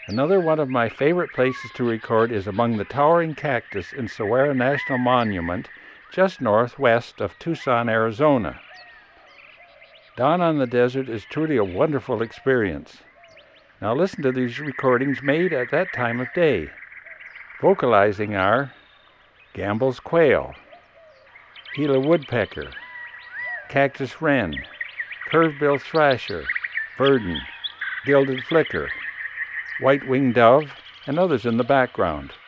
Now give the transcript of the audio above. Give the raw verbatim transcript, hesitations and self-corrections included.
Another one of my favorite places to record is among the towering cactus in Saguaro National Monument, just northwest of Tucson, Arizona. Dawn on the Desert is truly a wonderful experience. Now listen to these recordings made at that time of day. Vocalizing are Gambel's quail, Gila woodpecker, cactus wren, curve-billed thrasher, verdin, gilded flicker, white-winged dove, and others in the background.